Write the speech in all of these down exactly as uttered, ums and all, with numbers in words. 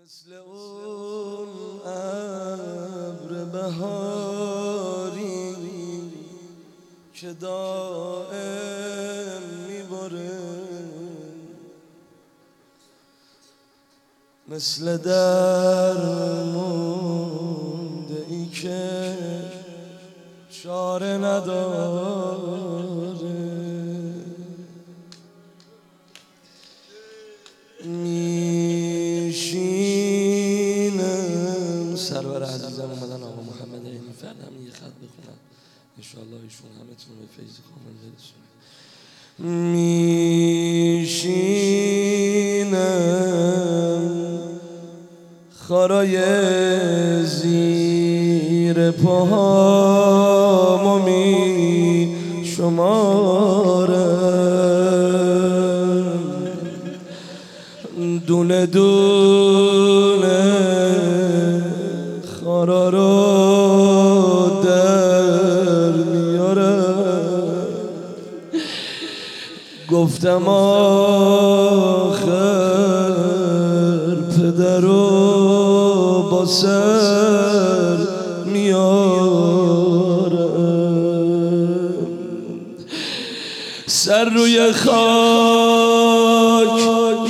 مثل اون ابر بهاری که دائم میباره، مثل درمونده ای که چاره نداره، میشینم. سرور عزیزم اومدن آقا محمد عینی فردم یه خط بخونم انشاءالله ایشون همتون به فیض کامل برسونه. میشینم خارای زیر پاهامو می شمارم، دونه دونه خارا رو در میارم. گفتم آخر پدرو با سر میارم، سر روی خاک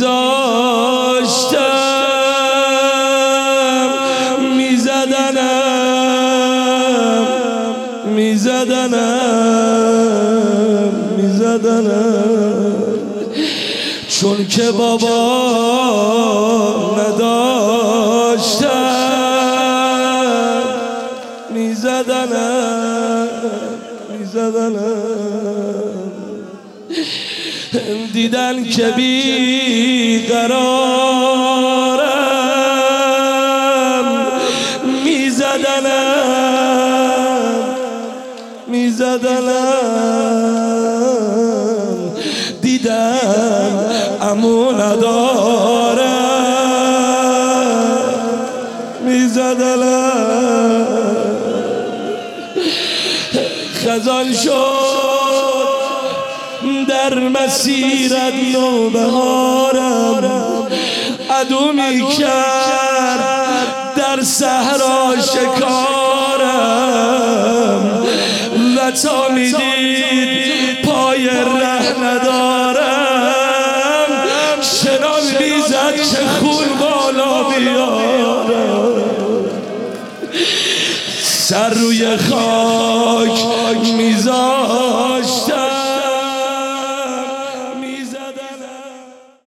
میذاشتم، میزدنم میزدنم میزدنم، چون که بابا نداشتم، میزدنم میزدنم. دیدن که بی قرارم، میزدنم میزدنم. دیدن امو ندارم، میزدنم. خزان شد در مسیرت نوبهارم، عدو میکرد در صحرا شکارم، و تا میدید پای ره ندارم، شنان میزد که خون بالا بیارم. سر روی خاک میذاشتم،